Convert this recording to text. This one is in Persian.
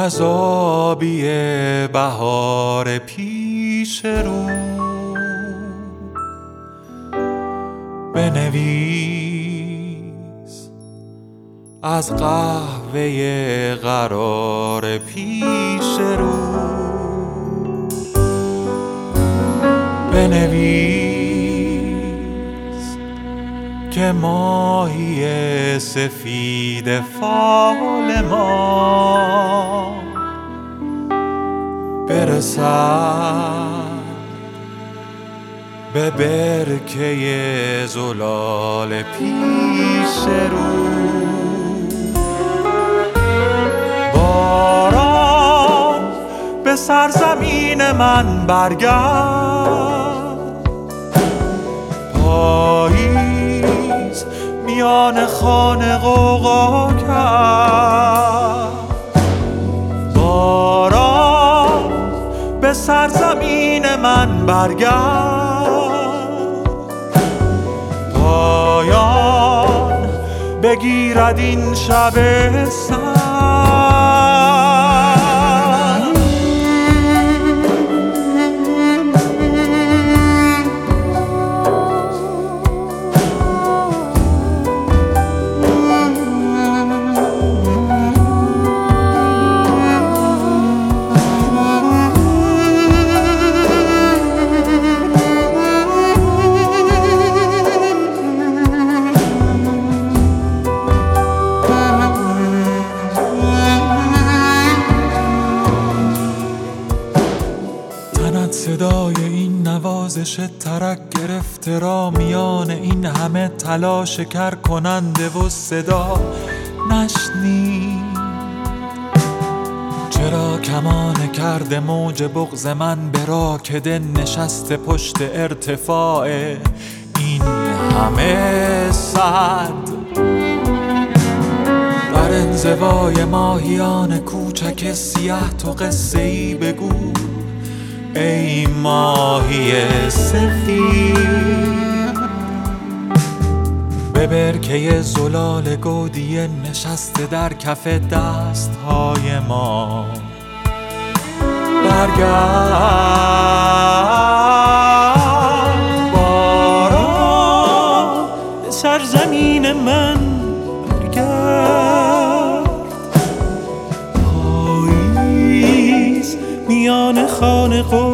گذابی بهار پیش رو بنویس، از قهوه قرار پیش رو بنویس که ماهی سفید فال ما برسد به برکه زلال پیش رو. باران به سرزمین من برگرد، پاییز میان خانه غوغا کرد. باران به سرزمین من برگرد، پایان بگیرد این شب سرد. صدای این نوازش ترک گرفته را میان این همه تلاش کر کننده و صدا نشنید. چرا کمان کرده موج بغض من به راکده نشسته پشت ارتفاع این همه سد؟ در انزوای ماهیان کوچک سیاه تو قصه ای بگو ای ماهی سفید، به برکه زلال گودیه نشسته در کف دستهای ما برگرد. باران به سرزمین من برگرد، پاییز میان خانه